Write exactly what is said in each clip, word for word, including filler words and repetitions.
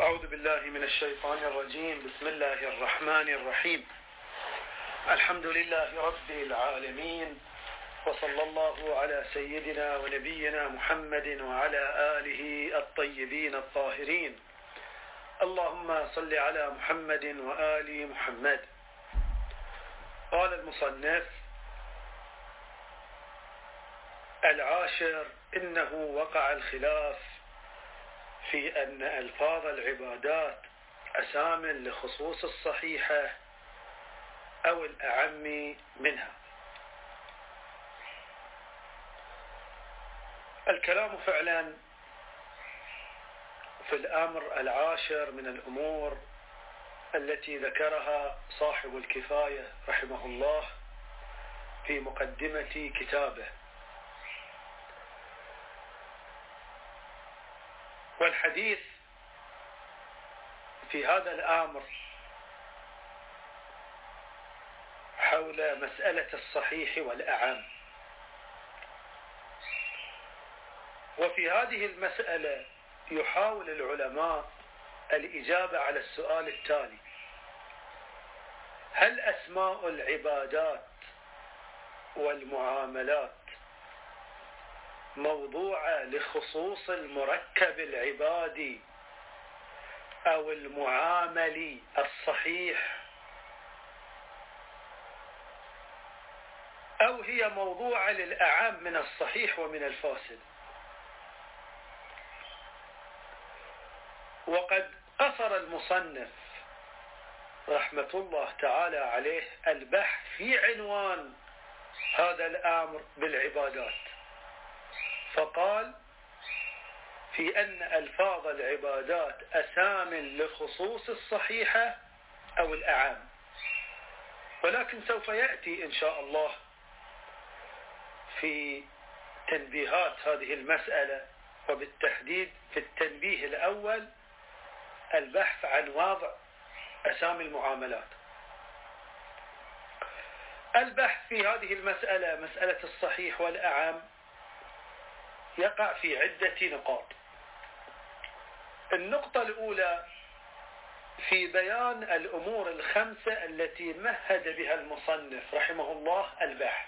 أعوذ بالله من الشيطان الرجيم. بسم الله الرحمن الرحيم. الحمد لله رب العالمين، وصلى الله على سيدنا ونبينا محمد وعلى آله الطيبين الطاهرين. اللهم صل على محمد وآل محمد. قال المصنف: العاشر، إنه وقع الخلاف في أن ألفاظ العبادات أسام لخصوص الصحيحة أو الأعم منها. الكلام فعلا في الأمر العاشر من الأمور التي ذكرها صاحب الكفاية رحمه الله في مقدمة كتابه. والحديث في هذا الأمر حول مسألة الصحيح والأعم. وفي هذه المسألة يحاول العلماء الإجابة على السؤال التالي: هل أسماء العبادات والمعاملات موضوعة لخصوص المركب العبادي أو المعاملي الصحيح، أو هي موضوعة للأعم من الصحيح ومن الفاسد؟ وقد قصر المصنف رحمة الله تعالى عليه البحث في عنوان هذا الأمر بالعبادات، فقال في أن ألفاظ العبادات أسام لخصوص الصحيحة أو الأعام. ولكن سوف يأتي إن شاء الله في تنبيهات هذه المسألة، وبالتحديد في التنبيه الأول البحث عن وضع أسامي المعاملات. البحث في هذه المسألة، مسألة الصحيح والأعام، يقع في عدة نقاط. النقطة الأولى في بيان الأمور الخمسة التي مهد بها المصنف رحمه الله البحث.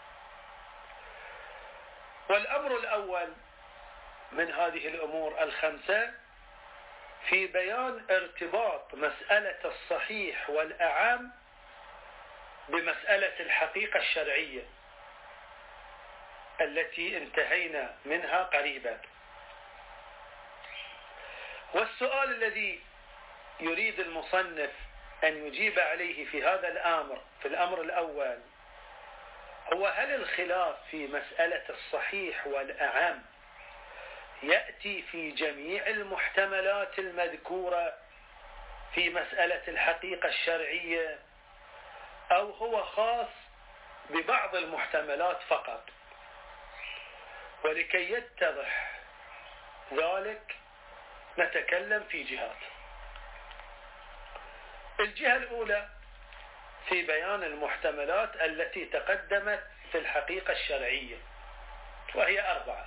والأمر الأول من هذه الأمور الخمسة في بيان ارتباط مسألة الصحيح والأعام بمسألة الحقيقة الشرعية التي انتهينا منها قريبا. والسؤال الذي يريد المصنف أن يجيب عليه في هذا الأمر في الأمر الأول هو: هل الخلاف في مسألة الصحيح والأعم يأتي في جميع المحتملات المذكورة في مسألة الحقيقة الشرعية، أو هو خاص ببعض المحتملات فقط؟ ولكي يتضح ذلك نتكلم في جهات. الجهة الأولى في بيان المحتملات التي تقدمت في الحقيقة الشرعية، وهي أربعة.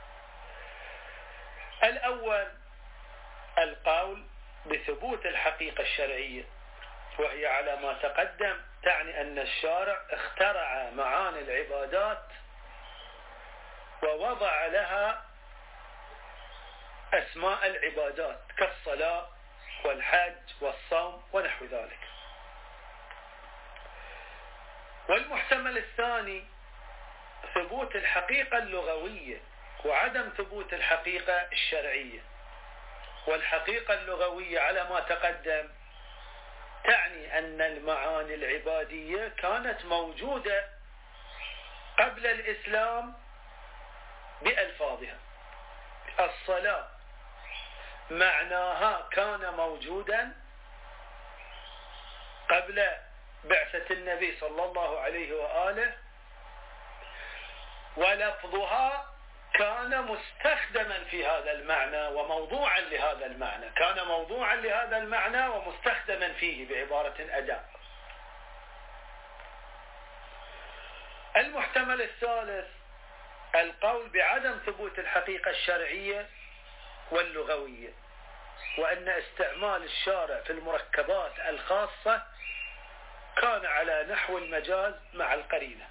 الأول القول بثبوت الحقيقة الشرعية، وهي على ما تقدم تعني أن الشارع اخترع معاني العبادات ووضع لها أسماء العبادات كالصلاة والحج والصوم ونحو ذلك. والمحتمل الثاني ثبوت الحقيقة اللغوية وعدم ثبوت الحقيقة الشرعية. والحقيقة اللغوية على ما تقدم تعني أن المعاني العبادية كانت موجودة قبل الإسلام بألفاظها. الصلاة معناها كان موجودا قبل بعثة النبي صلى الله عليه وآله، ولفظها كان مستخدما في هذا المعنى وموضوعا لهذا المعنى، كان موضوعا لهذا المعنى ومستخدما فيه بعبارة أداء. المحتمل الثالث القول بعدم ثبوت الحقيقة الشرعية واللغوية، وأن استعمال الشارع في المركبات الخاصة كان على نحو المجاز مع القرينة.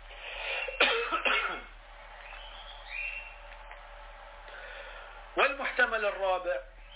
والمحتمل الرابع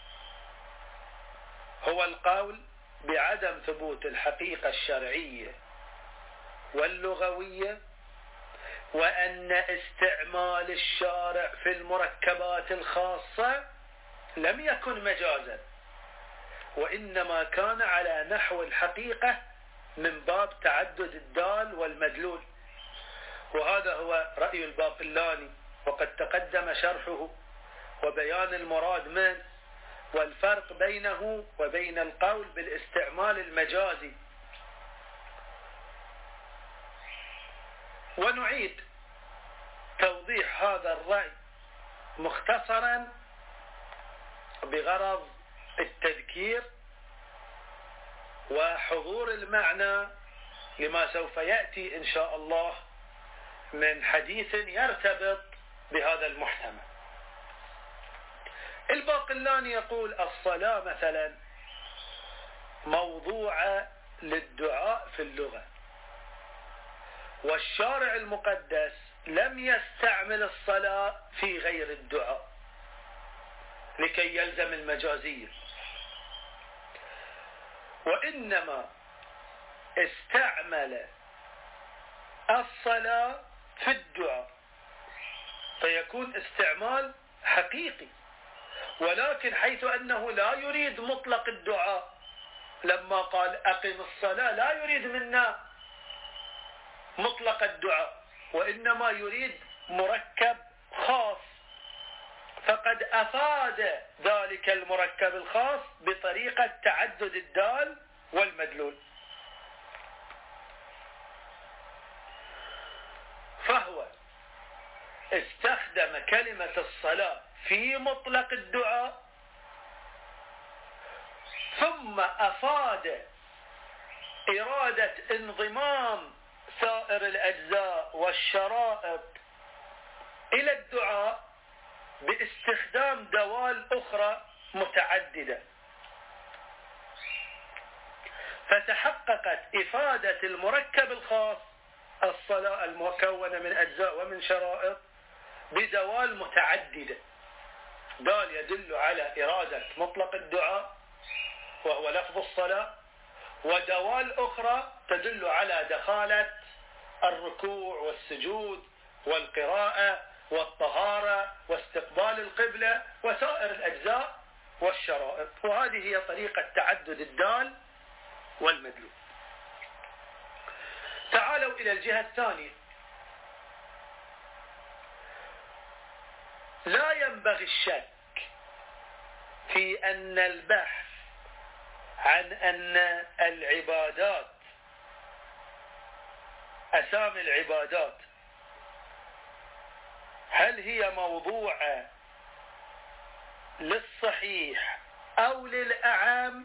هو القول بعدم ثبوت الحقيقة الشرعية واللغوية، وأن استعمال الشارع في المركبات الخاصة لم يكن مجازا، وإنما كان على نحو الحقيقة من باب تعدد الدال والمدلول. وهذا هو رأي الباقلاني، وقد تقدم شرحه وبيان المراد منه والفرق بينه وبين القول بالاستعمال المجازي. ونعيد توضيح هذا الرأي مختصرا بغرض التذكير وحضور المعنى لما سوف يأتي إن شاء الله من حديث يرتبط بهذا المحتمل. الباقلاني يقول الصلاة مثلا موضوعة للدعاء في اللغة، والشارع المقدس لم يستعمل الصلاة في غير الدعاء لكي يلزم المجازية، وإنما استعمل الصلاة في الدعاء، فيكون استعمال حقيقي، ولكن حيث أنه لا يريد مطلق الدعاء لما قال أقم الصلاة لا يريد منا مطلق الدعاء، وإنما يريد مركب خاص، فقد أفاد ذلك المركب الخاص بطريقة تعدد الدال والمدلول. فهو استخدم كلمة الصلاة في مطلق الدعاء، ثم أفاد إرادة انضمام سائر الأجزاء والشرائط إلى الدعاء باستخدام دوال أخرى متعددة، فتحققت إفادة المركب الخاص الصلاة المكونة من أجزاء ومن شرائط بدوال متعددة. دال يدل على إرادة مطلق الدعاء وهو لفظ الصلاة، ودوال أخرى تدل على دخالة الركوع والسجود والقراءة والطهارة واستقبال القبلة وسائر الأجزاء والشرائط. وهذه هي طريقة تعدد الدال والمدلول. تعالوا إلى الجهة الثانية. لا ينبغي الشك في أن البحث عن أن العبادات أسامي العبادات هل هي موضوعة للصحيح أو للأعام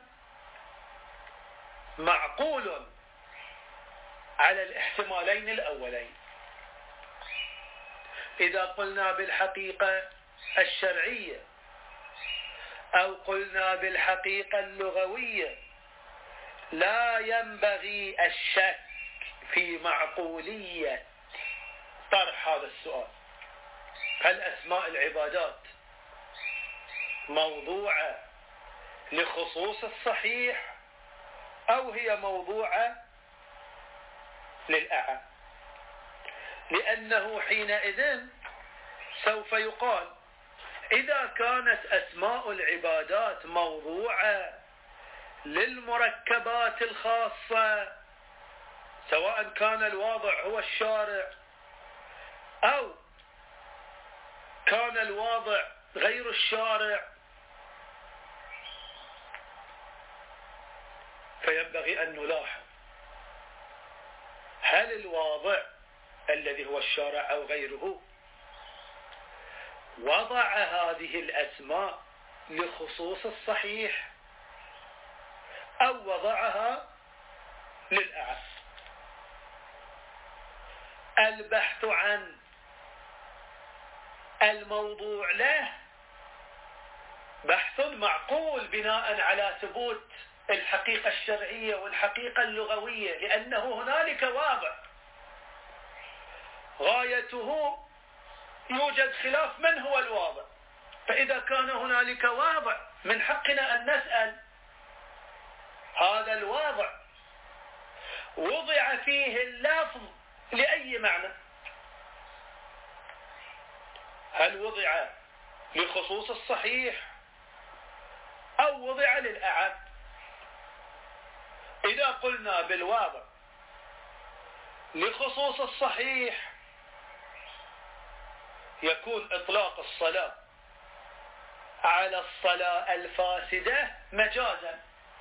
معقول على الاحتمالين الأولين. إذا قلنا بالحقيقة الشرعية أو قلنا بالحقيقة اللغوية لا ينبغي الشك في معقولية طرح هذا السؤال: هل أسماء العبادات موضوعة لخصوص الصحيح أو هي موضوعة للأعم؟ لأنه حينئذ سوف يقال إذا كانت أسماء العبادات موضوعة للمركبات الخاصة، سواء كان الواضع هو الشارع أو كان الواضع غير الشارع، فينبغي أن نلاحظ هل الواضع الذي هو الشارع أو غيره وضع هذه الأسماء لخصوص الصحيح أو وضعها للأعم. البحث عن الموضوع له بحث يكون معقول بناء على ثبوت الحقيقة الشرعية والحقيقة اللغوية، لأنه هنالك واضع غايته يوجد خلاف من هو الواضع. فإذا كان هنالك واضع من حقنا أن نسأل هذا الواضع وضع فيه اللفظ لأي معنى؟ هل وضع لخصوص الصحيح أو وضع للأعم؟ إذا قلنا بالواضع لخصوص الصحيح يكون إطلاق الصلاة على الصلاة الفاسدة مجازا.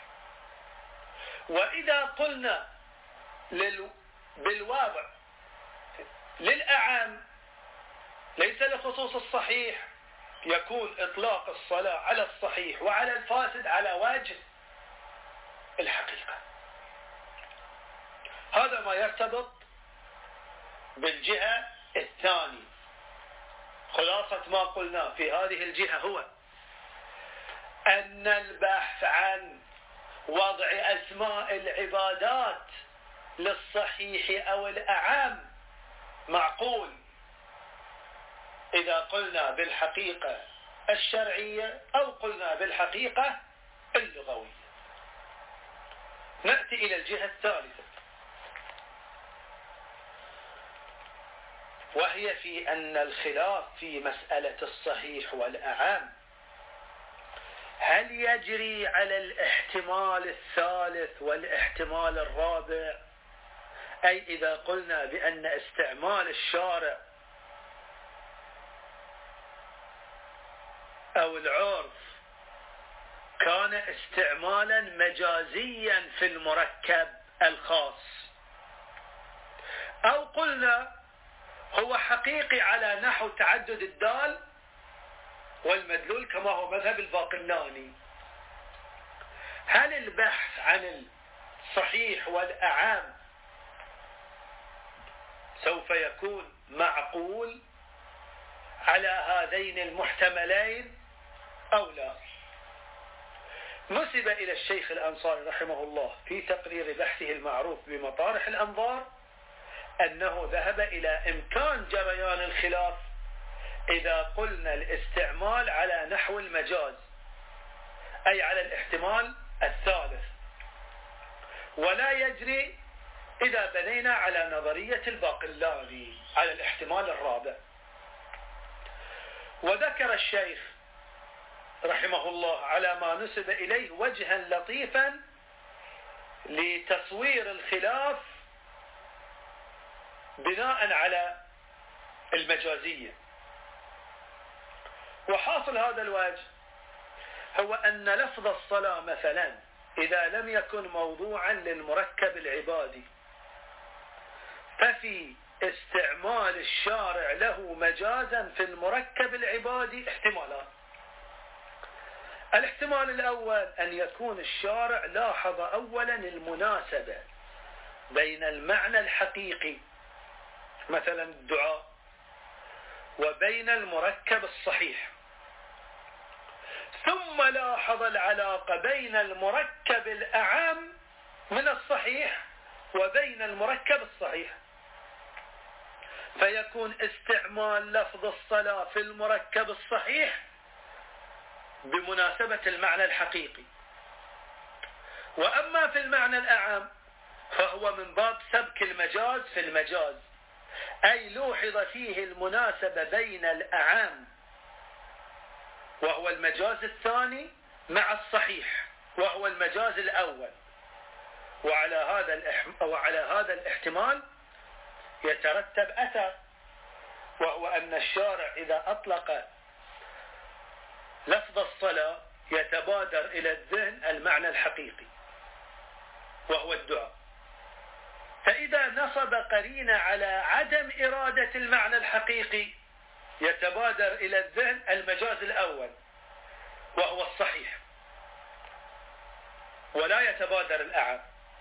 وإذا قلنا لل... بالواضع للأعم ليس لخصوص الصحيح يكون إطلاق الصلاة على الصحيح وعلى الفاسد على وجه الحقيقة. هذا ما يرتبط بالجهة الثانية. خلاصة ما قلنا في هذه الجهة هو أن البحث عن وضع أسماء العبادات للصحيح أو الأعم معقول إذا قلنا بالحقيقة الشرعية أو قلنا بالحقيقة اللغوية. نأتي إلى الجهة الثالثة، وهي في أن الخلاف في مسألة الصحيح والأعم هل يجري على الاحتمال الثالث والاحتمال الرابع؟ أي إذا قلنا بأن استعمال الشارع أو العرف كان استعمالا مجازيا في المركب الخاص، أو قلنا هو حقيقي على نحو تعدد الدال والمدلول كما هو مذهب الباقلاني، هل البحث عن الصحيح والأعم سوف يكون معقول على هذين المحتملين أو لا؟ نسب إلى الشيخ الأنصاري رحمه الله في تقرير بحثه المعروف بمطارح الأنظار أنه ذهب إلى إمكان جريان الخلاف إذا قلنا الاستعمال على نحو المجاز، أي على الاحتمال الثالث، ولا يجري إذا بنينا على نظرية الباقلاني على الاحتمال الرابع. وذكر الشيخ رحمه الله على ما نسب إليه وجها لطيفا لتصوير الخلاف بناء على المجازية. وحاصل هذا الوجه هو أن لفظ الصلاة مثلا إذا لم يكن موضوعا للمركب العبادي ففي استعمال الشارع له مجازا في المركب العبادي احتمالان. الاحتمال الأول أن يكون الشارع لاحظ أولا المناسبة بين المعنى الحقيقي مثلا الدعاء وبين المركب الصحيح، ثم لاحظ العلاقة بين المركب الأعم من الصحيح وبين المركب الصحيح، فيكون استعمال لفظ الصلاة في المركب الصحيح بمناسبة المعنى الحقيقي، وأما في المعنى الأعم فهو من باب سبك المجاز في المجاز، أي لوحظ فيه المناسبة بين الأعام وهو المجاز الثاني مع الصحيح وهو المجاز الأول. وعلى هذا الإح... وعلى هذا الاحتمال يترتب أثر، وهو أن الشارع إذا أطلق لفظ الصلاة يتبادر إلى الذهن المعنى الحقيقي وهو الدعاء، فإذا نصب قرينة على عدم إرادة المعنى الحقيقي يتبادر إلى الذهن المجاز الأول وهو الصحيح، ولا يتبادر الأعم.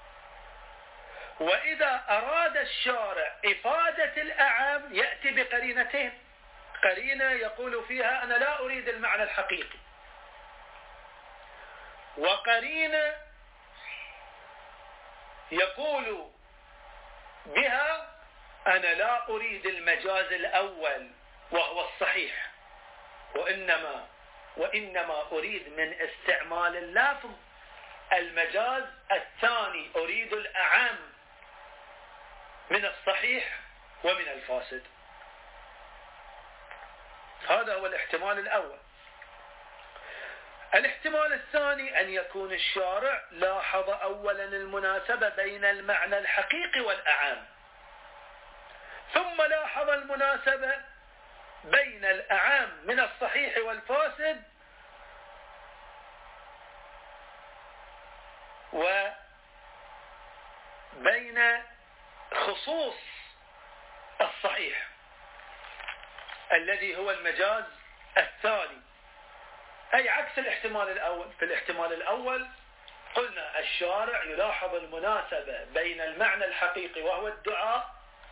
وإذا أراد الشارع إفادة الأعم يأتي بقرينتين، قرينة يقول فيها أنا لا أريد المعنى الحقيقي، وقرينة يقول بها أنا لا أريد المجاز الأول وهو الصحيح، وإنما وإنما أريد من استعمال اللفظ المجاز الثاني، أريد الأعم من الصحيح ومن الفاسد. هذا هو الاحتمال الأول. الاحتمال الثاني أن يكون الشارع لاحظ أولا المناسبة بين المعنى الحقيقي والأعم، ثم لاحظ المناسبة بين الأعم من الصحيح والفاسد وبين خصوص الصحيح الذي هو المجاز الثاني، أي عكس الاحتمال الأول. في الاحتمال الأول قلنا الشارع يلاحظ المناسبة بين المعنى الحقيقي وهو الدعاء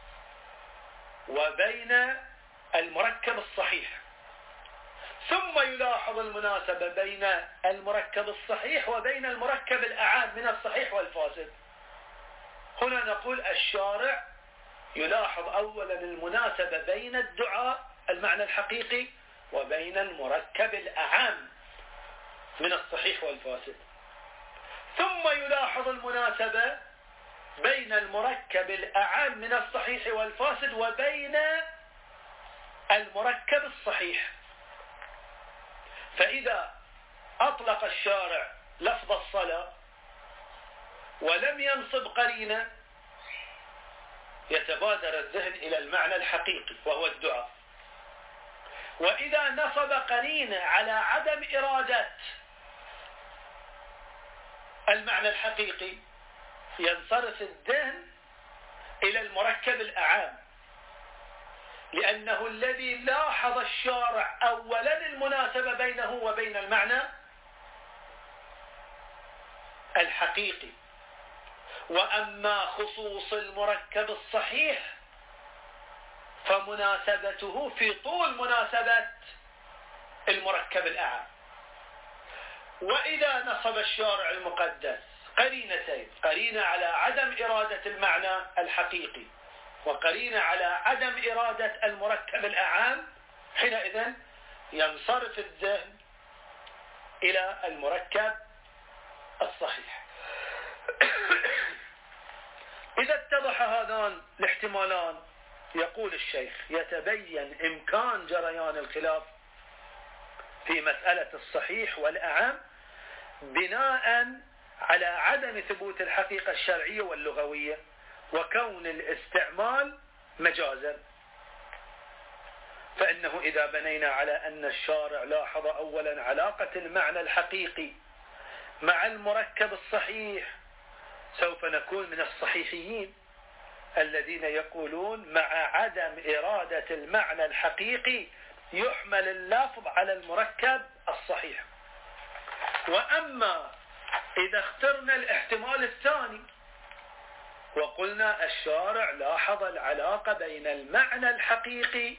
وبين المركب الصحيح، ثم يلاحظ المناسبة بين المركب الصحيح وبين المركب الأعام من الصحيح والفاسد. هنا نقول الشارع يلاحظ أولا المناسبة بين الدعاء المعنى الحقيقي وبين المركب الأعام من الصحيح والفاسد، ثم يلاحظ المناسبة بين المركب الأعام من الصحيح والفاسد وبين المركب الصحيح. فإذا أطلق الشارع لفظ الصلاة ولم ينصب قرينة يتبادر الذهن إلى المعنى الحقيقي وهو الدعاء، وإذا نصب قرينة على عدم إرادة المعنى الحقيقي ينصرف الذهن إلى المركب الأعام، لأنه الذي لاحظ الشارع أولا المناسبة بينه وبين المعنى الحقيقي، وأما خصوص المركب الصحيح فمناسبته في طول مناسبة المركب الأعام. وإذا نصب الشارع المقدس قرينتين، قرينة على عدم إرادة المعنى الحقيقي وقرينة على عدم إرادة المركب الأعام، حينئذ ينصرف الذهن إلى المركب الصحيح. إذا اتضح هذان الاحتمالان يقول الشيخ يتبين إمكان جريان الخلاف في مسألة الصحيح والأعم بناء على عدم ثبوت الحقيقة الشرعية واللغوية وكون الاستعمال مجازا. فإنه إذا بنينا على أن الشارع لاحظ أولا علاقة المعنى الحقيقي مع المركب الصحيح سوف نكون من الصحيحيين الذين يقولون مع عدم إرادة المعنى الحقيقي يحمل اللفظ على المركب الصحيح. وأما إذا اخترنا الاحتمال الثاني وقلنا الشارع لاحظ العلاقة بين المعنى الحقيقي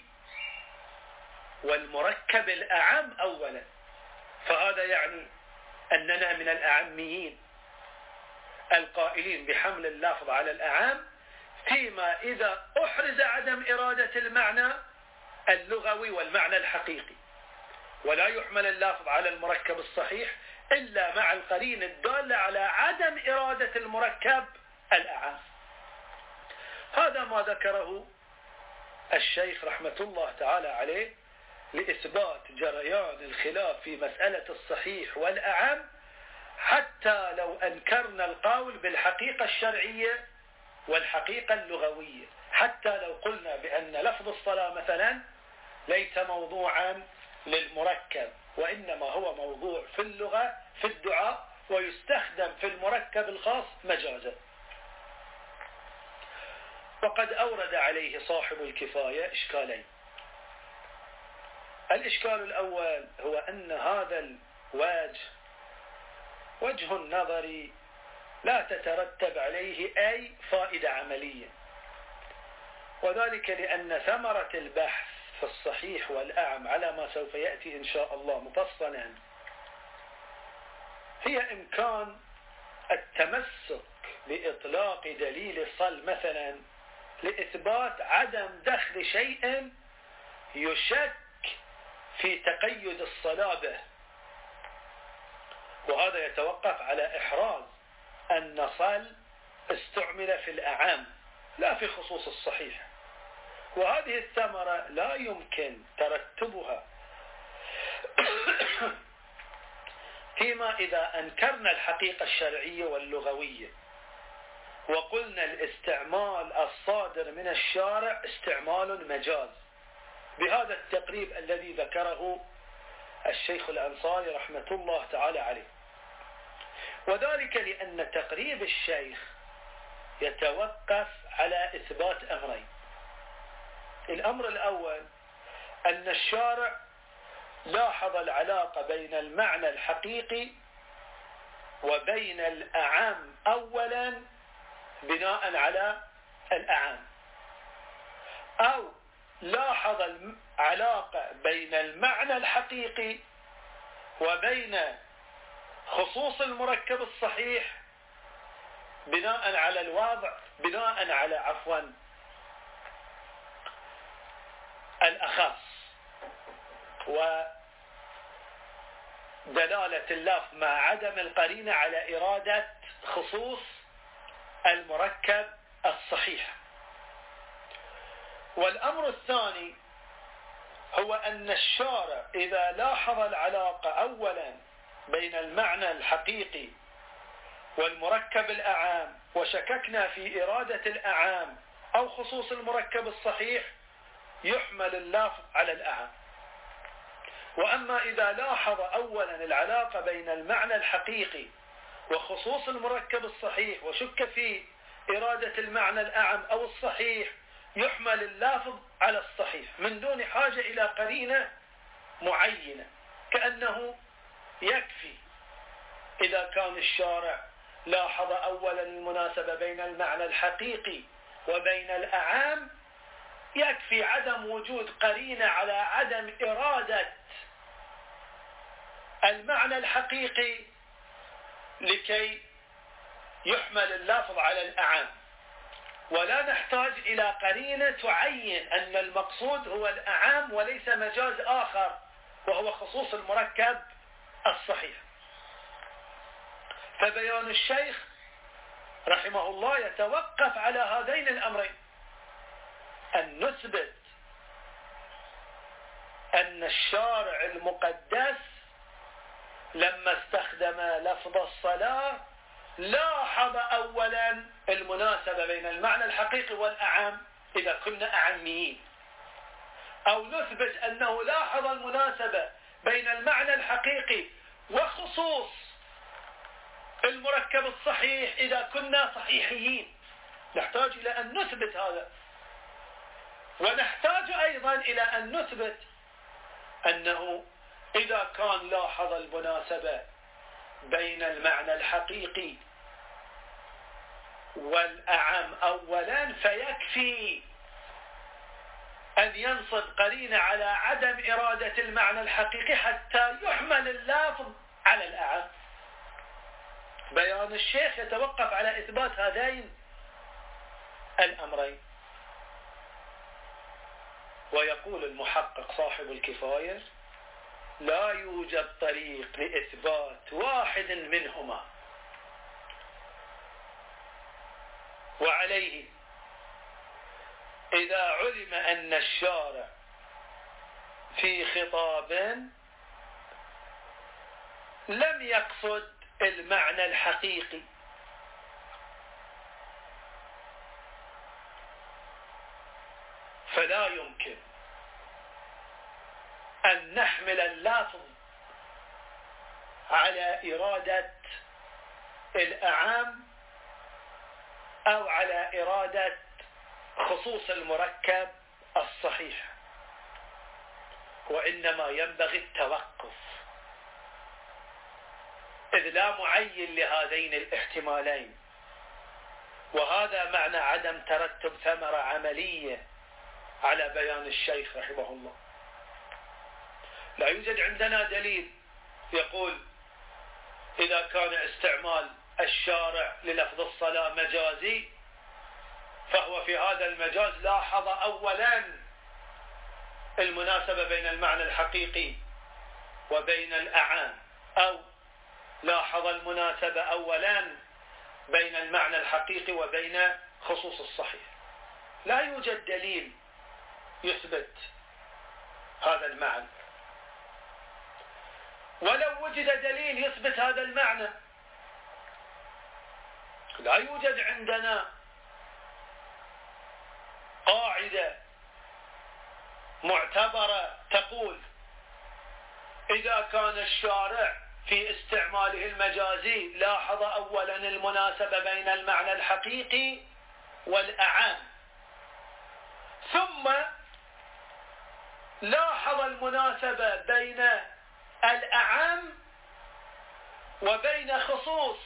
والمركب الأعم أولا، فهذا يعني أننا من الأعميين القائلين بحمل اللفظ على الأعم، فيما إذا أحرز عدم إرادة المعنى اللغوي والمعنى الحقيقي، ولا يحمل اللفظ على المركب الصحيح إلا مع القرينة الدالة على عدم إرادة المركب الأعم. هذا ما ذكره الشيخ رحمة الله تعالى عليه لإثبات جريان الخلاف في مسألة الصحيح والأعم، حتى لو أنكرنا القول بالحقيقة الشرعية والحقيقة اللغوية، حتى لو قلنا بأن لفظ الصلاة مثلا ليس موضوعا للمركب وإنما هو موضوع في اللغة في الدعاء ويستخدم في المركب الخاص مجازا. وقد أورد عليه صاحب الكفاية إشكالين. الإشكال الأول هو أن هذا الوجه وجه النظر لا تترتب عليه أي فائدة عملية، وذلك لأن ثمرة البحث في الصحيح والأعم على ما سوف يأتي إن شاء الله مفصلا هي إمكان التمسك بإطلاق دليل الصل مثلا لإثبات عدم دخل شيء يشك في تقيد الصلاة به، وهذا يتوقف على إحراز أن صل استعمل في الأعم لا في خصوص الصحيح، وهذه الثمرة لا يمكن ترتبها فيما إذا أنكرنا الحقيقة الشرعية واللغوية وقلنا الاستعمال الصادر من الشارع استعمال مجاز بهذا التقريب الذي ذكره الشيخ الأنصاري رحمة الله تعالى عليه. وذلك لأن تقريب الشيخ يتوقف على إثبات أمرين. الأمر الأول أن الشارع لاحظ العلاقة بين المعنى الحقيقي وبين الأعم أولا بناء على الأعم، أو لاحظ العلاقة بين المعنى الحقيقي وبين خصوص المركب الصحيح بناء على الوضع بناء على عفوا الأخص ودلالة اللفظ مع عدم القرينة على إرادة خصوص المركب الصحيح. والأمر الثاني هو أن الشارع إذا لاحظ العلاقة أولا بين المعنى الحقيقي والمركب الأعام وشككنا في إرادة الأعام أو خصوص المركب الصحيح يحمل اللفظ على الأعام. وأما إذا لاحظ أولا العلاقة بين المعنى الحقيقي وخصوص المركب الصحيح وشك في إرادة المعنى الأعم أو الصحيح يحمل اللافظ على الصحيح من دون حاجة إلى قرينة معينة، كأنه يكفي إذا كان الشارع لاحظ أولا المناسبة بين المعنى الحقيقي وبين الأعام يكفي عدم وجود قرينة على عدم إرادة المعنى الحقيقي لكي يحمل اللفظ على الأعام، ولا نحتاج إلى قرينة تعين أن المقصود هو الأعام وليس مجاز آخر وهو خصوص المركب الصحيح. فبيان الشيخ رحمه الله يتوقف على هذين الأمرين: أن نثبت أن الشارع المقدس لما استخدم لفظ الصلاة لاحظ أولا المناسبة بين المعنى الحقيقي والأعام إذا كنا أعميين، أو نثبت أنه لاحظ المناسبة بين المعنى الحقيقي وخصوص المركب الصحيح إذا كنا صحيحيين. نحتاج إلى أن نثبت هذا، ونحتاج أيضا إلى أن نثبت أنه إذا كان لاحظ المناسبة بين المعنى الحقيقي والأعم أولا فيكفي أن ينصب قرينة على عدم إرادة المعنى الحقيقي حتى يحمل اللافظ على الأعم. بيان الشيخ يتوقف على إثبات هذين الأمرين. ويقول المحقق صاحب الكفاية: لا يوجد طريق لإثبات واحد منهما، وعليه إذا علم أن الشارع في خطاب لم يقصد المعنى الحقيقي فلا يمكن أن نحمل اللافظ على إرادة الأعام أو على إرادة خصوص المركب الصحيح، وإنما ينبغي التوقف، إذ لا معين لهذين الاحتمالين. وهذا معنى عدم ترتب ثمرة عملية على بيان الشيخ رحمه الله. لا يوجد عندنا دليل يقول إذا كان استعمال الشارع للفظ الصلاة مجازي، فهو في هذا المجاز لاحظ أولا المناسبة بين المعنى الحقيقي وبين الأعام، أو لاحظ المناسبة أولا بين المعنى الحقيقي وبين خصوص الصحيح. لا يوجد دليل يثبت هذا المعنى، ولو وجد دليل يثبت هذا المعنى لا يوجد عندنا قاعدة معتبرة تقول إذا كان الشارع في استعماله المجازي لاحظ أولا المناسبة بين المعنى الحقيقي والأعام، ثم لاحظ المناسبة بين الأعام وبين خصوص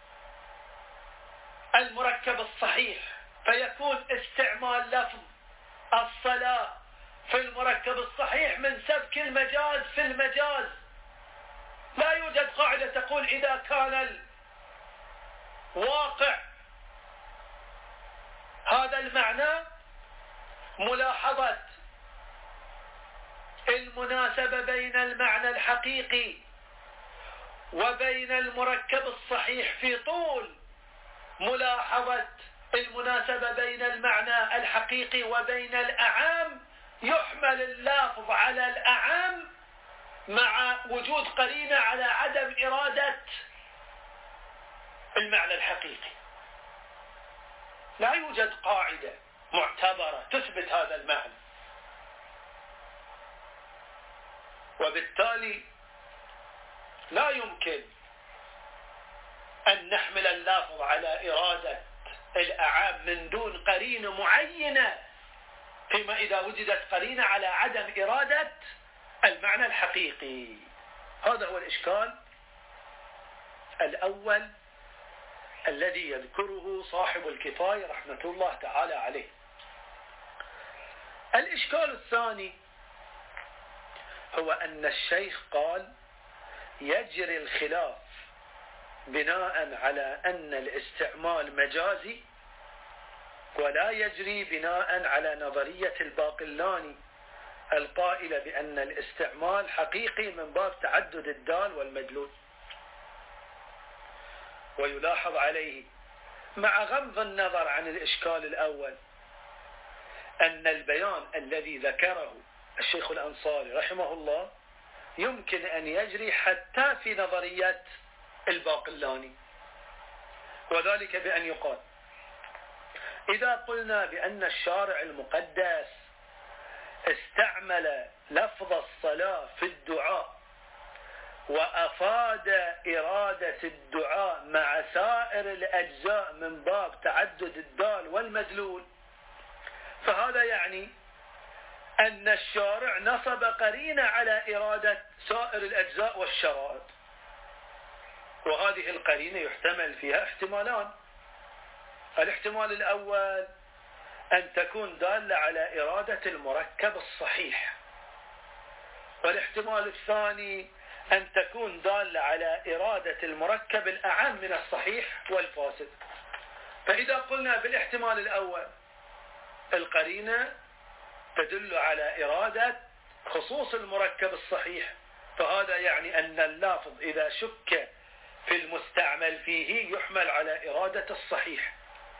المركب الصحيح، فيكون استعمال لفظ الصلاة في المركب الصحيح من سبك المجاز في المجاز. لا يوجد قاعدة تقول إذا كان الواقع هذا المعنى ملاحظة المناسبة بين المعنى الحقيقي وبين المركب الصحيح في طول ملاحظة المناسبة بين المعنى الحقيقي وبين الأعام، يحمل اللفظ على الأعام مع وجود قرينة على عدم إرادة المعنى الحقيقي. لا يوجد قاعدة معتبرة تثبت هذا المعنى، وبالتالي لا يمكن أن نحمل اللفظ على إرادة الأعام من دون قرينة معينة، فيما إذا وجدت قرينة على عدم إرادة المعنى الحقيقي. هذا هو الإشكال الأول الذي يذكره صاحب الكفاية رحمة الله تعالى عليه. الإشكال الثاني هو أن الشيخ قال يجري الخلاف بناء على أن الاستعمال مجازي، ولا يجري بناء على نظرية الباقلاني القائلة بأن الاستعمال حقيقي من باب تعدد الدال والمدلول. ويلاحظ عليه مع غمض النظر عن الإشكال الأول أن البيان الذي ذكره الشيخ الأنصاري رحمه الله يمكن أن يجري حتى في نظرية الباقلاني، وذلك بأن يقال إذا قلنا بأن الشارع المقدس استعمل لفظ الصلاة في الدعاء وأفاد إرادة الدعاء مع سائر الأجزاء من باب تعدد الدال والمدلول، فهذا يعني أن الشارع نصب قرينة على إرادة سائر الأجزاء والشرائط، وهذه القرينة يحتمل فيها احتمالان. الاحتمال الأول أن تكون دالة على إرادة المركب الصحيح، والاحتمال الثاني أن تكون دالة على إرادة المركب الأعم من الصحيح والفاسد. فإذا قلنا بالاحتمال الأول القرينة تدل على إرادة خصوص المركب الصحيح، فهذا يعني أن اللافظ إذا شك في المستعمل فيه يحمل على إرادة الصحيح،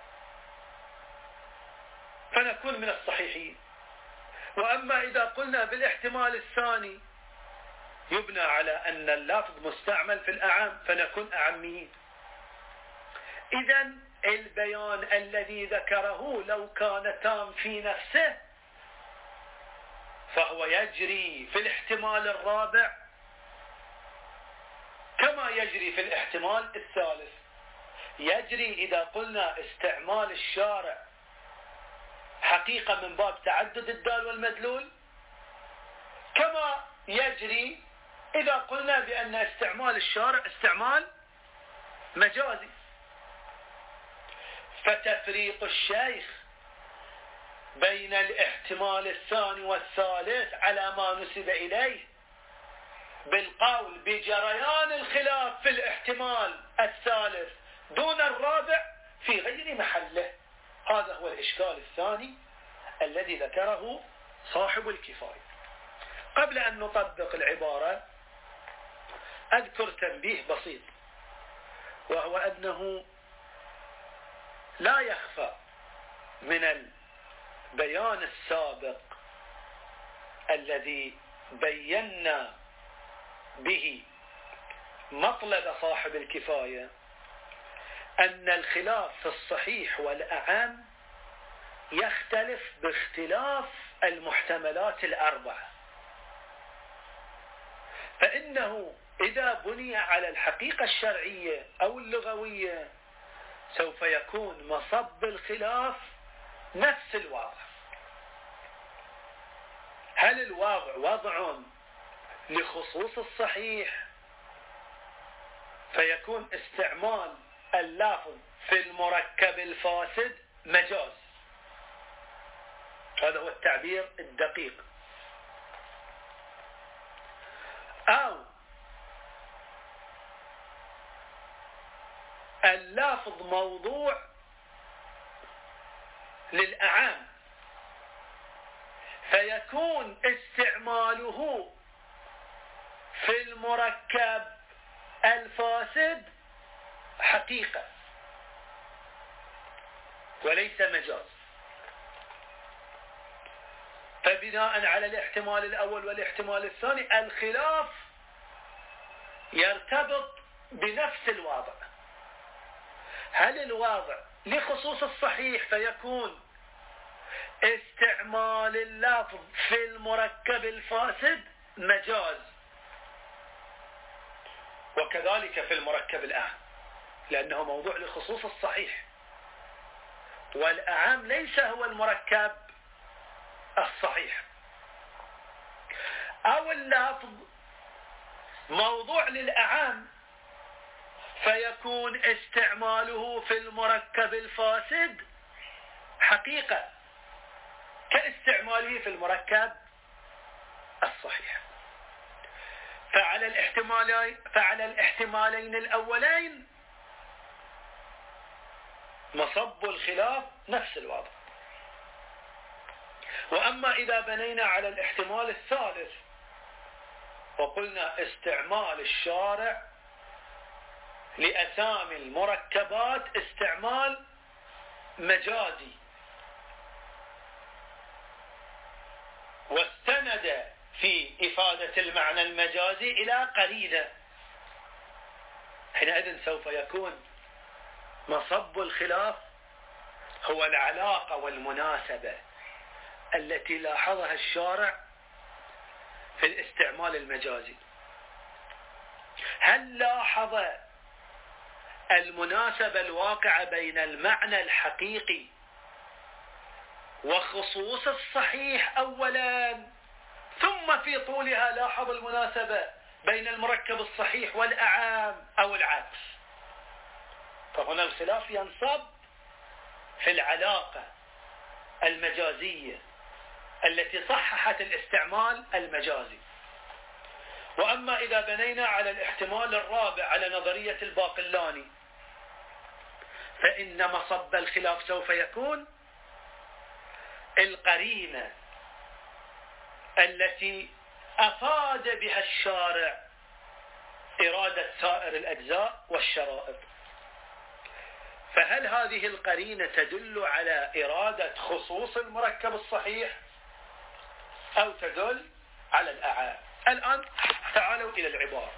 فنكون من الصحيحين. وأما إذا قلنا بالاحتمال الثاني يبنى على أن اللفظ مستعمل في الأعم فنكون أعميين. إذن البيان الذي ذكره لو كان تام في نفسه فهو يجري في الاحتمال الرابع كما يجري في الاحتمال الثالث. يجري إذا قلنا استعمال الشارع حقيقة من باب تعدد الدال والمدلول، كما يجري إذا قلنا بأن استعمال الشارع استعمال مجازي. فتفريق الشيخ بين الاحتمال الثاني والثالث على ما نسب إليه بالقول بجريان الخلاف في الاحتمال الاحتمال الثالث دون الرابع في غير محله. هذا هو الإشكال الثاني الذي ذكره صاحب الكفاية. قبل أن نطبق العبارة أذكر تنبيه بسيط، وهو أنه لا يخفى من البيان السابق الذي بينا به مطلب صاحب الكفاية أن الخلاف في الصحيح والأعم يختلف باختلاف المحتملات الأربعة. فإنه إذا بني على الحقيقة الشرعية أو اللغوية سوف يكون مصب الخلاف نفس الوضع. هل الوضع وضع لخصوص الصحيح فيكون استعمال اللفظ في المركب الفاسد مجاز، هذا هو التعبير الدقيق، أو اللفظ موضوع للأعام فيكون استعماله في المركب الفاسد حقيقة وليس مجاز. فبناء على الاحتمال الأول والاحتمال الثاني الخلاف يرتبط بنفس الوضع. هل الوضع لخصوص الصحيح فيكون استعمال اللفظ في المركب الفاسد مجاز، وكذلك في المركب الأعم لأنه موضوع لخصوص الصحيح، والأعم ليس هو المركب الصحيح. أو اللفظ موضوع للأعم فيكون استعماله في المركب الفاسد حقيقة كاستعماله في المركب الصحيح. فعلى الاحتمالين فعلى الاحتمالين الأولين مصب الخلاف نفس الوضع. وأما إذا بنينا على الاحتمال الثالث وقلنا استعمال الشارع لأسامي المركبات استعمال مجازي، واستند في إفادة المعنى المجازي إلى قرينة، حينئذ سوف يكون مصب الخلاف هو العلاقة والمناسبة التي لاحظها الشارع في الاستعمال المجازي. هل لاحظ المناسبة الواقعة بين المعنى الحقيقي وخصوص الصحيح أولا، ثم في طولها لاحظ المناسبة بين المركب الصحيح والأعام أو العكس؟ فهنا الخلاف ينصب في العلاقة المجازية التي صححت الاستعمال المجازي. وأما إذا بنينا على الاحتمال الرابع على نظرية الباقلاني فإن مصب الخلاف سوف يكون القرينة التي أفاد بها الشارع إرادة سائر الأجزاء والشرائط. فهل هذه القرينة تدل على إرادة خصوص المركب الصحيح أو تدل على الأعام؟ الآن تعالوا إلى العبارة.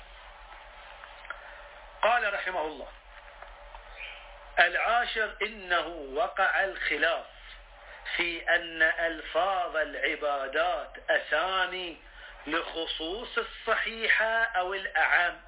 قال رحمه الله: العاشر إنه وقع الخلاف في أن ألفاظ العبادات أسامي لخصوص الصحيحة أو الأعام،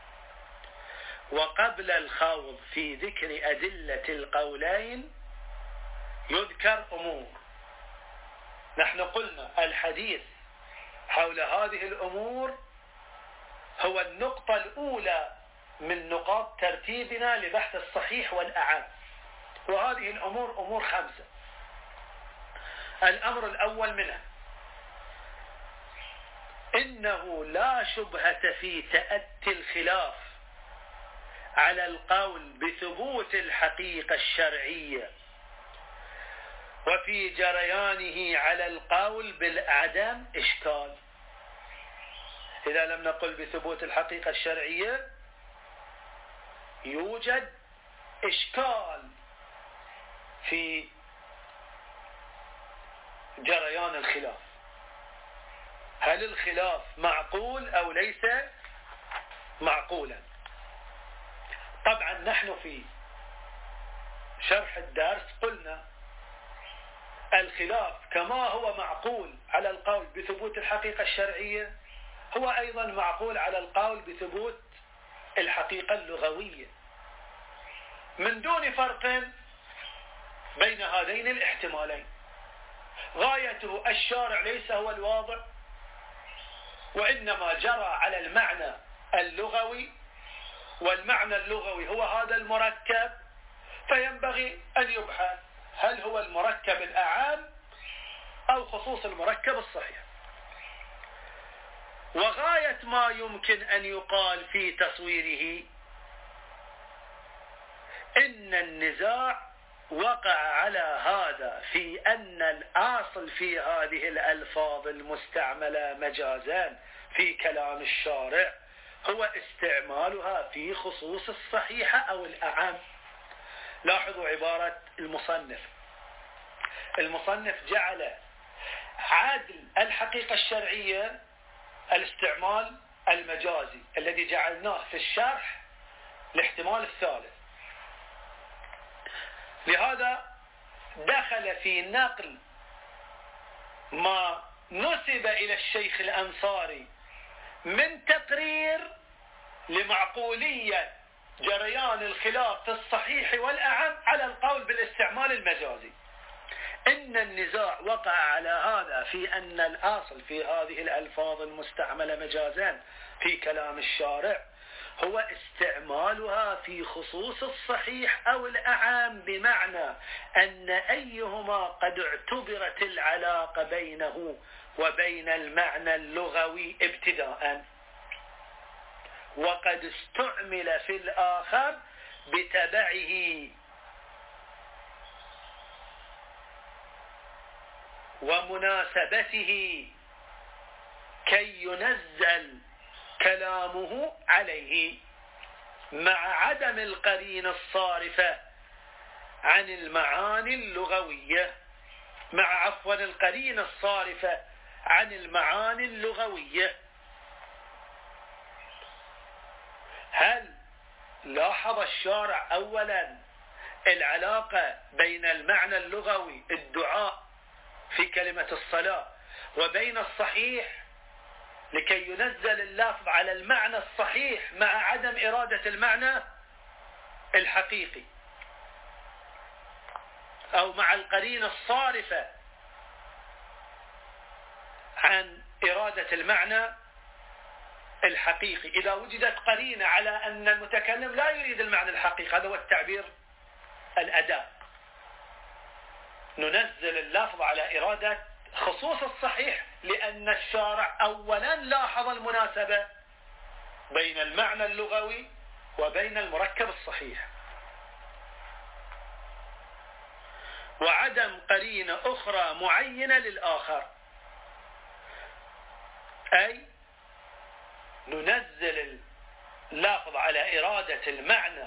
وقبل الخوض في ذكر أدلة القولين يذكر أمور. نحن قلنا الحديث حول هذه الأمور هو النقطة الأولى من نقاط ترتيبنا لبحث الصحيح والأعام، وهذه الأمور أمور خمسة. الأمر الأول منها إنه لا شبهة في تأتي الخلاف على القول بثبوت الحقيقة الشرعية وفي جريانه على القول بالعدم إشكال. إذا لم نقل بثبوت الحقيقة الشرعية يوجد إشكال في جريان الخلاف. هل الخلاف معقول أو ليس معقولا؟ طبعا نحن في شرح الدرس قلنا الخلاف كما هو معقول على القول بثبوت الحقيقة الشرعية هو أيضا معقول على القول بثبوت الحقيقة اللغوية، من دون فرق بين هذين الاحتمالين. غايته الشارع ليس هو الواضع، وإنما جرى على المعنى اللغوي، والمعنى اللغوي هو هذا المركب، فينبغي أن يبحث هل هو المركب الأعام أو خصوص المركب الصحيح. وغاية ما يمكن أن يقال في تصويره إن النزاع وقع على هذا في أن الأصل في هذه الألفاظ المستعملة مجازا في كلام الشارع هو استعمالها في خصوص الصحيحة أو الأعام. لاحظوا عبارة المصنف. المصنف جعل عدل الحقيقة الشرعية الاستعمال المجازي الذي جعلناه في الشرح الاحتمال الثالث. لهذا دخل في نقل ما نسب إلى الشيخ الأنصاري من تقرير لمعقولية جريان الخلاف في الصحيح والأعم على القول بالاستعمال المجازي. إن النزاع وقع على هذا في أن الأصل في هذه الألفاظ المستعملة مجازا في كلام الشارع هو استعمالها في خصوص الصحيح أو الأعام، بمعنى أن أيهما قد اعتبرت العلاقة بينه وبين المعنى اللغوي ابتداء، وقد استعمل في الآخر بتبعه ومناسبته كي ينزل كلامه عليه، مع عدم القرينة الصارفة عن المعاني اللغوية مع عفوا القرينة الصارفة عن المعاني اللغوية. هل لاحظ الشارع أولا العلاقة بين المعنى اللغوي الدعاء في كلمة الصلاة وبين الصحيح لكي ينزل اللفظ على المعنى الصحيح مع عدم إرادة المعنى الحقيقي، أو مع القرينة الصارفة عن إرادة المعنى الحقيقي؟ إذا وجدت قرينة على أن المتكلم لا يريد المعنى الحقيقي، هذا هو التعبير الأداء، ننزل اللفظ على إرادة خصوص الصحيح، لأن الشارع أولا لاحظ المناسبة بين المعنى اللغوي وبين المركب الصحيح، وعدم قرينة أخرى معينة للآخر، أي ننزل اللفظ على إرادة المعنى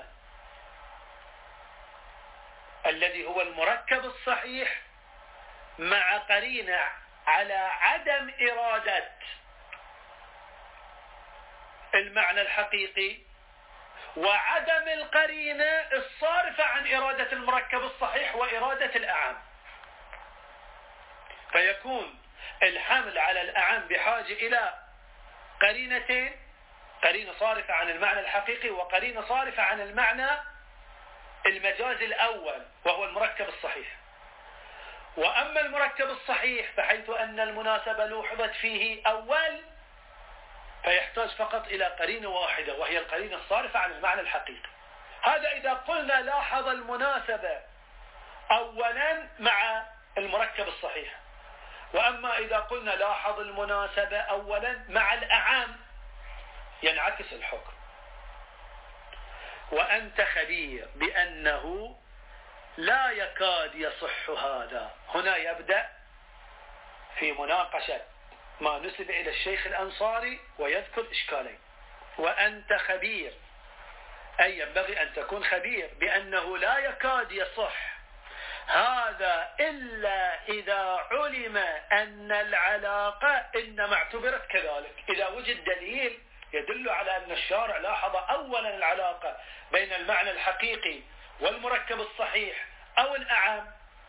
الذي هو المركب الصحيح مع قرينة على عدم إرادة المعنى الحقيقي وعدم القرينة الصارفة عن إرادة المركب الصحيح وإرادة الأعم. فيكون الحمل على الأعم بحاجة إلى قرينتين، قرينة صارفة عن المعنى الحقيقي وقرينة صارفة عن المعنى المجازي الأول وهو المركب الصحيح. وأما المركب الصحيح بحيث أن المناسبة لوحظت فيه أول، فيحتاج فقط إلى قرينة واحدة وهي القرينة الصارفة عن المعنى الحقيقي. هذا إذا قلنا لاحظ المناسبة أولا مع المركب الصحيح. وأما إذا قلنا لاحظ المناسبة أولا مع الأعام ينعكس الحكم. وأنت خبير بأنه لا يكاد يصح هذا. هنا يبدأ في مناقشة ما نسب إلى الشيخ الأنصاري ويذكر إشكالين. وأنت خبير أي ينبغي أن تكون خبير بأنه لا يكاد يصح هذا إلا إذا علم أن العلاقة إنما اعتبرت كذلك. إذا وجد دليل يدل على أن الشارع لاحظ أولا العلاقة بين المعنى الحقيقي والمركب الصحيح أو الأعم،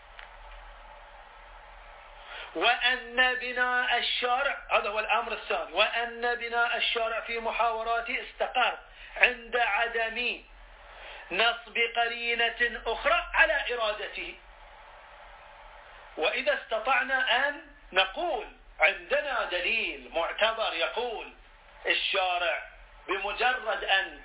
وأن بناء الشارع، هذا هو الأمر الثاني، وأن بناء الشارع في محاوراته استقر عند عدم نصب قرينة أخرى على إرادته. وإذا استطعنا أن نقول عندنا دليل معتبر يقول الشارع بمجرد أن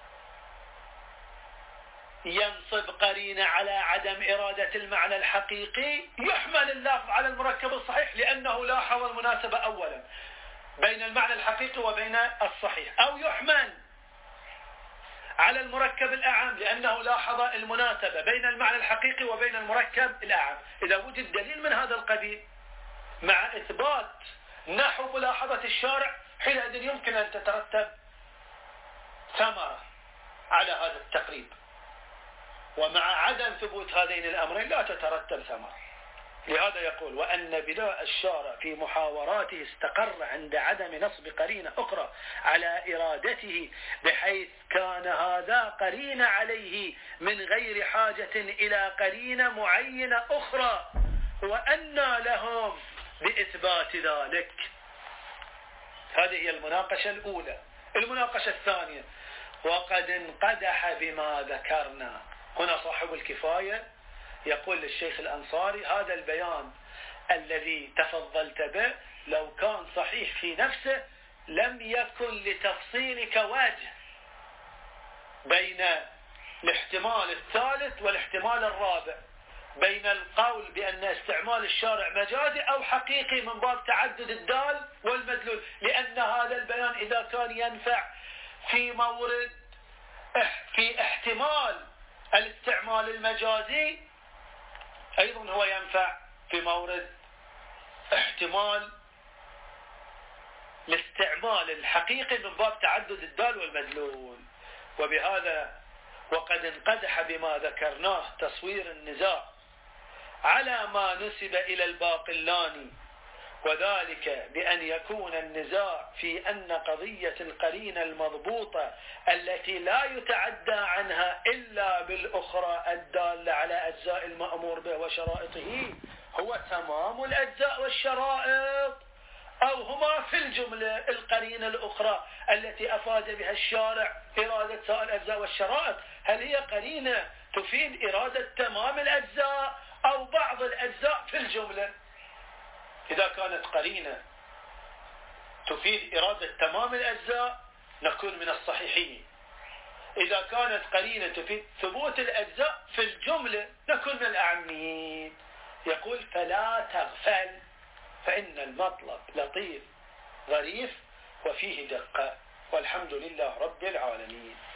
ينصب قرينة على عدم إرادة المعنى الحقيقي يحمل اللفظ على المركب الصحيح لأنه لاحظ المناسبة أولا بين المعنى الحقيقي وبين الصحيح، أو يحمل على المركب الأعم لأنه لاحظ المناسبة بين المعنى الحقيقي وبين المركب الأعم. إذا وجد دليل من هذا القبيل مع إثبات نحو ملاحظة الشارع حينئذ يمكن أن تترتب ثمرة على هذا التقريب، ومع عدم ثبوت هذين الأمرين لا تترتب ثمرة. لهذا يقول وأن بناء الشارع في محاوراته استقر عند عدم نصب قرينة أخرى على إرادته بحيث كان هذا قرين عليه من غير حاجة إلى قرينة معينة أخرى، وأن لهم بإثبات ذلك. هذه هي المناقشة الأولى. المناقشة الثانية وقد انقدح بما ذكرنا. هنا صاحب الكفاية يقول للشيخ الأنصاري هذا البيان الذي تفضلت به لو كان صحيح في نفسه لم يكن لتفصيلك وجه بين الاحتمال الثالث والاحتمال الرابع، بين القول بأن استعمال الشارع مجازي أو حقيقي من باب تعدد الدال والمدلول، لأن هذا البيان إذا كان ينفع في مورد في احتمال الاستعمال المجازي أيضا هو ينفع في مورد احتمال الاستعمال الحقيقي من باب تعدد الدال والمدلول. وبهذا وقد انقدح بما ذكرناه تصوير النزاع على ما نسب إلى الباقلاني، وذلك بأن يكون النزاع في أن قضية القرينة المضبوطة التي لا يتعدى عنها إلا بالأخرى الدالة على أجزاء المأمور به وشرائطه هو تمام الأجزاء والشرائط، أو هما في الجملة القرينة الأخرى التي أفاد بها الشارع إرادة سائر الأجزاء والشرائط، هل هي قرينة تفيد إرادة تمام الأجزاء أو بعض الأجزاء في الجملة؟ إذا كانت قرينة تفيد إرادة تمام الأجزاء نكون من الصحيحين، إذا كانت قرينة تفيد ثبوت الأجزاء في الجملة نكون من الأعمين. يقول فلا تغفل فإن المطلب لطيف ظريف وفيه دقة، والحمد لله رب العالمين.